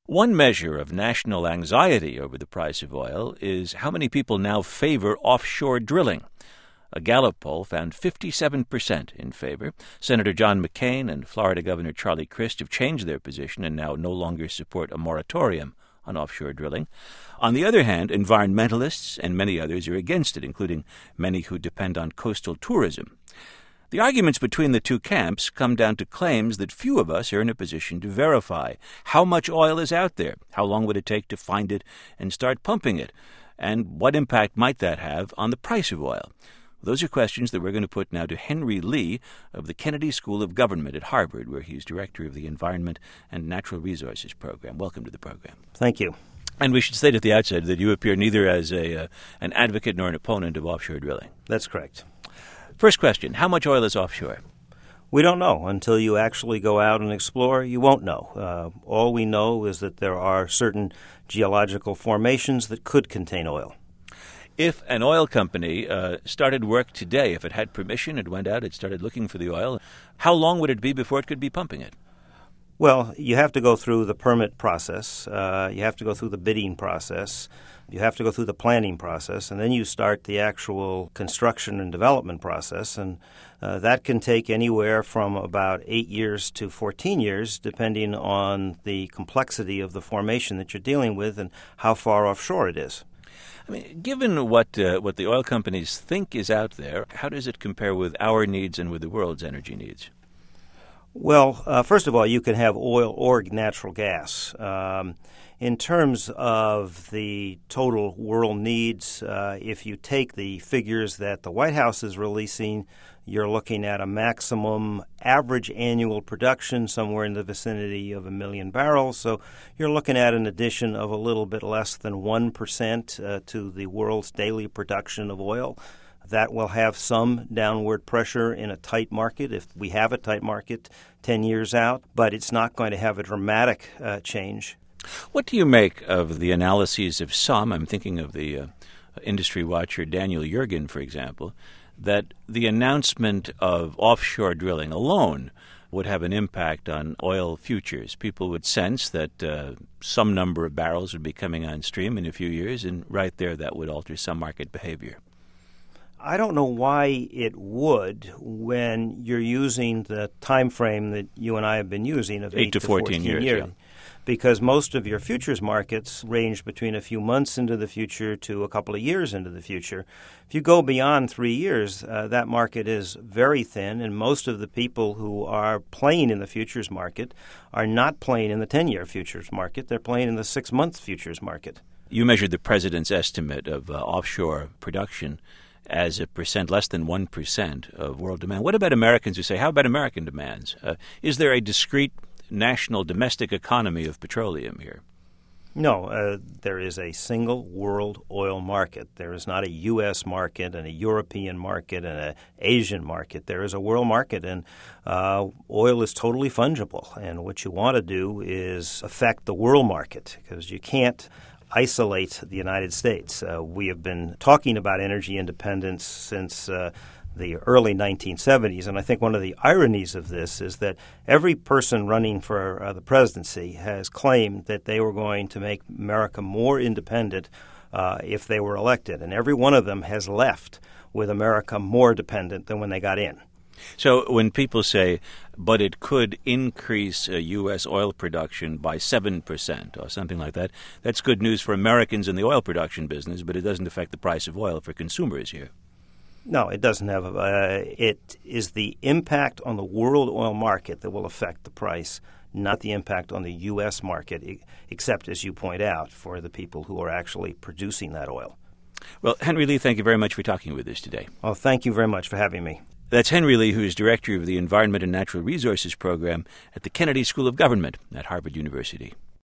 One measure of national anxiety over the price of oil is how many people now favor offshore drilling. A Gallup poll found 57% in favor. Senator John McCain and Florida Governor Charlie Crist have changed their position and now no longer support a moratorium on offshore drilling. On the other hand, environmentalists and many others are against it, including many who depend on coastal tourism. The arguments between the two camps come down to claims that few of us are in a position to verify. How much oil is out there? How long would it take to find it and start pumping it? And what impact might that have on the price of oil? Those are questions that we're going to put now to Henry Lee of the Kennedy School of Government at Harvard, where he's director of the Environment and Natural Resources Program. Welcome to the program. Thank you. And we should state at the outset that you appear neither as an advocate nor an opponent of offshore drilling. That's correct. First question, how much oil is offshore? We don't know. Until you actually go out and explore, you won't know. All we know is that there are certain geological formations that could contain oil. If an oil company started work today, if it had permission, it went out, it started looking for the oil, how long would it be before it could be pumping it? Well, you have to go through the permit process. You have to go through the bidding process. You have to go through the planning process, and then you start the actual construction and development process. And that can take anywhere from about 8 years to 14 years, depending on the complexity of the formation that you're dealing with and how far offshore it is. I mean, given what the oil companies think is out there, how does it compare with our needs and with the world's energy needs? Well, first of all, you can have oil or natural gas. In terms of the total world needs, if you take the figures that the White House is releasing, you're looking at a maximum average annual production somewhere in the vicinity of 1 million barrels. So you're looking at an addition of a little bit less than 1% to the world's daily production of oil. That will have some downward pressure in a tight market, if we have a tight market 10 years out, but it's not going to have a dramatic change. What do you make of the analyses of some, I'm thinking of the industry watcher Daniel Yergin, for example, that the announcement of offshore drilling alone would have an impact on oil futures? People would sense that some number of barrels would be coming on stream in a few years, and right there that would alter some market behavior. I don't know why it would when you're using the time frame that you and I have been using of 8 to 14 years. Yeah. Because most of your futures markets range between a few months into the future to a couple of years into the future. If you go beyond 3 years, that market is very thin, and most of the people who are playing in the futures market are not playing in the 10-year futures market. They're playing in the 6-month futures market. You measured the president's estimate of offshore production as a percent, less than 1% of world demand. What about Americans who say, how about American demands? Is there a discrete national domestic economy of petroleum here? No, there is a single world oil market. There is not a U.S. market and a European market and an Asian market. There is a world market, and oil is totally fungible. And what you want to do is affect the world market, because you can't isolate the United States. We have been talking about energy independence since the early 1970s, and I think one of the ironies of this is that every person running for the presidency has claimed that they were going to make America more independent if they were elected, and every one of them has left with America more dependent than when they got in. So when people say, but it could increase U.S. oil production by 7% or something like that, that's good news for Americans in the oil production business, but it doesn't affect the price of oil for consumers here. No, it doesn't have it is the impact on the world oil market that will affect the price, not the impact on the U.S. market, except, as you point out, for the people who are actually producing that oil. Well, Henry Lee, thank you very much for talking with us today. Well, thank you very much for having me. That's Henry Lee, who is director of the Environment and Natural Resources Program at the Kennedy School of Government at Harvard University.